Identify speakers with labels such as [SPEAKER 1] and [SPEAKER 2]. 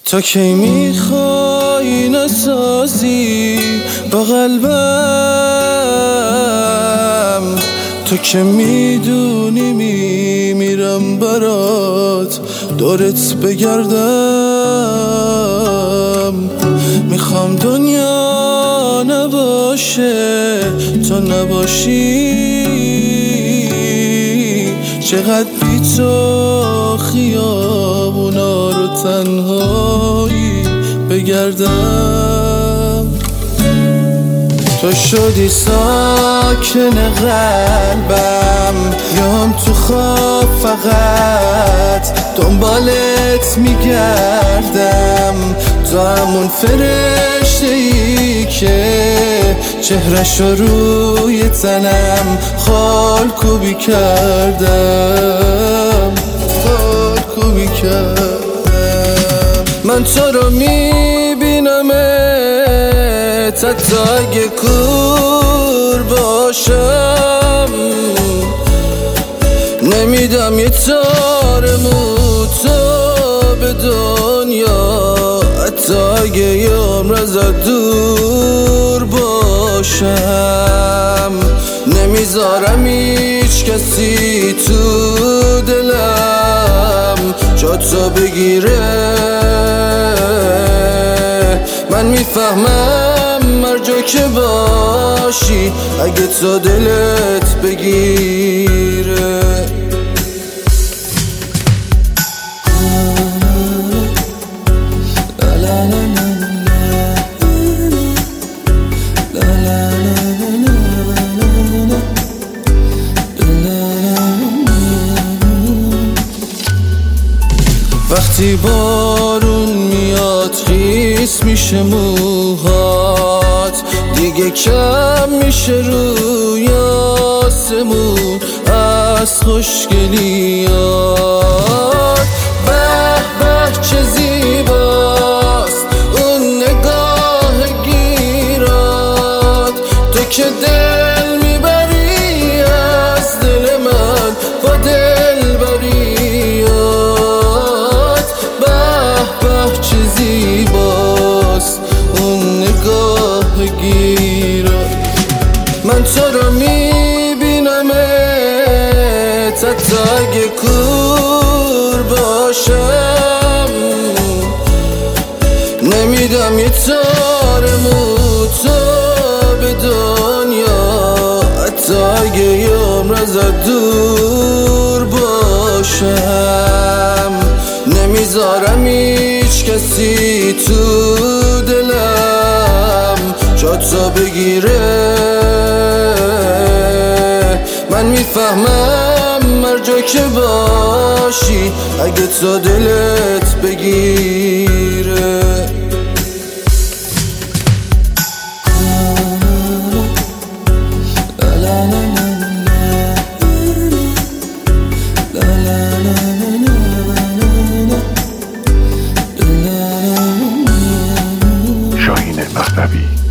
[SPEAKER 1] تا کی میخوای نسازی با قلبم؟ تو که میدونی میمیرم برات دورت بگردم. میخوام دنیا نباشه تا نباشی، چقدر بی تو خیابونا رو تنهایی بگردم. تو شدی ساکن قلبم، یام تو خواب فقط دنبالت میگردم. تو همون فرشته ای که چهرش رو روی تنم خالکوبی کردم، خالکوبی کردم. من تو رو میبینمت حتی اگه کور باشم، نمیدم یه تار موتو به دنیا، حتی اگه یه عمر ازت دور باشم. نمیذارم هیچ کسی تو دلم جا تو بگیره. من میفهمم هر جا که باشی اگه تو دلت بگیره. وقتی بارون میاد خیس میشه موهات، دیگه کم میشه روی آسمون از خوشگلیات. به به چه زیباست اون نگاه گیرات، تو که دل میبری از دل من با دل بریات. چه زیباست اون نگاه گیرات. من تو رو میبینمت حتی اگه کور باشم، نمیدم یه تار موتو به دنیا، حتی اگه یه عمر ازت دور باشم. نمیذارم هیچ کسی تو دلم جا تو بگیره. من میفهمم هر جا که باشی اگه تو دلت بگیره.
[SPEAKER 2] شاهین مصطفی